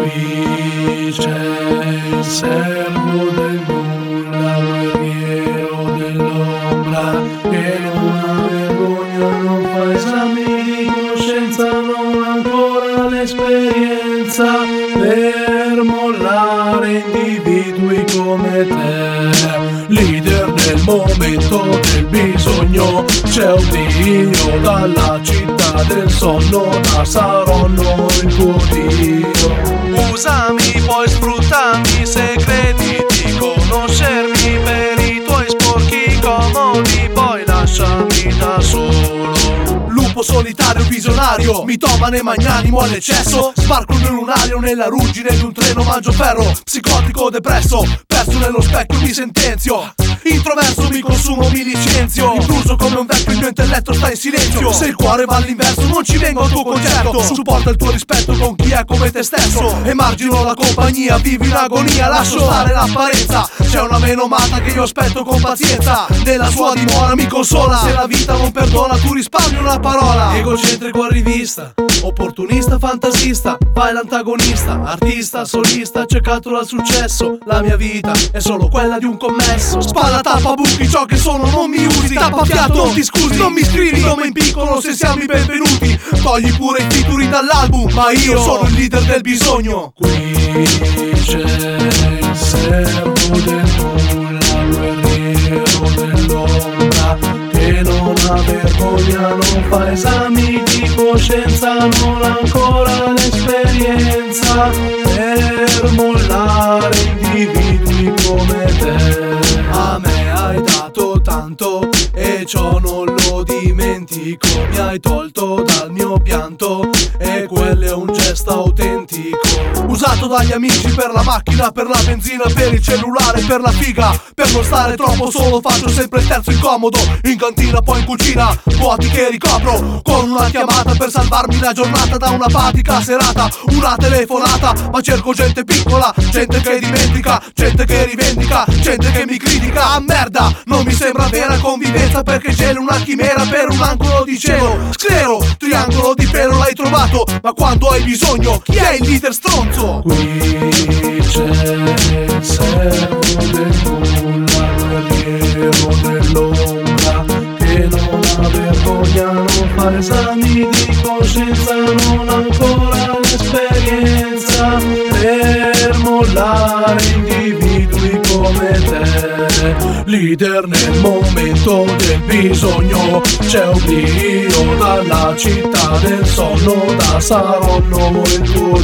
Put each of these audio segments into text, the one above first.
Qui c'è il servo del nulla, guerriero dell'ombra, che non ha vergogna, non fa esami di coscienza, non ha ancora l'esperienza per mollare individui come te. Leader nel momento del bisogno, c'è un Dio dalla città del sonno, da Saronno il tuo Dio. Usami, poi sfruttami se credi di conoscermi, per i tuoi sporchi comodi poi lasciami da solo. Lupo solitario visionario, mitomane magnanimo all'eccesso, sbarco nel lunario, nella ruggine di un treno mangio ferro, psicotico depresso, perso nello specchio mi sentenzio, introverso mi consumo, mi licenzio, intruso come un vecchio, il mio intelletto sta in silenzio. Se il cuore va all'inverso non ci vengo al tuo concerto, supporta il tuo rispetto con chi è come te stesso, emargino la compagnia, vivi in agonia, lascio stare l'apparenza, c'è una menomata che io aspetto con pazienza, nella sua dimora mi consola, se la vita non perdona tu risparmi una parola. Egocentrico a rivista, opportunista, fantasista, fai l'antagonista, artista, solista, cercato dal successo, la mia vita è solo quella di un commesso. Spalla, tappa, buchi, ciò che sono non mi usi, tappa fiato, non ti scusi, non mi scrivi nome in piccolo se siamo i benvenuti, togli pure i titoli dall'album, ma io sono il leader del bisogno. Qui c'è il servo del nulla, guerriero dell'ombra, che non ha vergogna, non fa esami di coscienza, non ha ancora l'esperienza per mollare individui come te. A me hai dato tanto e ciò non lo dimentico, mi hai tolto dal mio pianto e quello è un gesto autentico, usato dagli amici per la macchina, per la benzina, per il cellulare, per la figa, per non stare troppo solo faccio sempre il terzo incomodo, in cantina poi in cucina, vuoti che ricopro con una chiamata per salvarmi la giornata da una fatica serata, una telefonata, ma cerco gente piccola, gente che dimentica, gente che rivendica, gente che mi critica, a merda, non mi sembra vera convivenza perché c'è una chimera per un angolo di cielo, sclero, triangolo di pelo l'hai trovato, ma quando hai bisogno chi è il leader stronzo? Qui c'è il servo del nulla, guerriero dell'ombra, che non ha vergogna, non fa esami di coscienza, non ha ancora l'esperienza per mollare individui come te. Leader nel momento del bisogno, c'è un Dio dalla città del sonno, da Saronno il tuo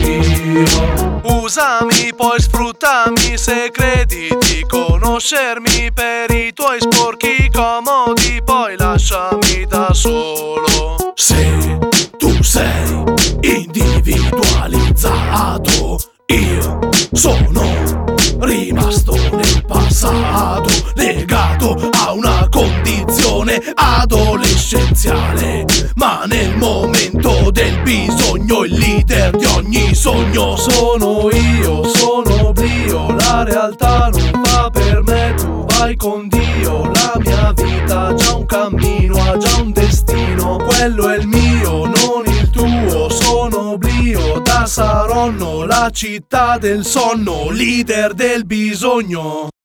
Dio. Usami, poi sfruttami se credi di conoscermi, per i tuoi sporchi comodi poi lasciami da solo. Se tu sei individualizzato, io sono rimasto nel passato, legato a una condizione adolescenziale, ma nel momento del bisogno il leader di ogni sogno sono io, sono oblio, la realtà non va per me, tu vai con Dio, la mia vita ha già un cammino, ha già un destino, quello è il mio, non il tuo, sono oblio, da Saronno, la città del sonno, leader del bisogno.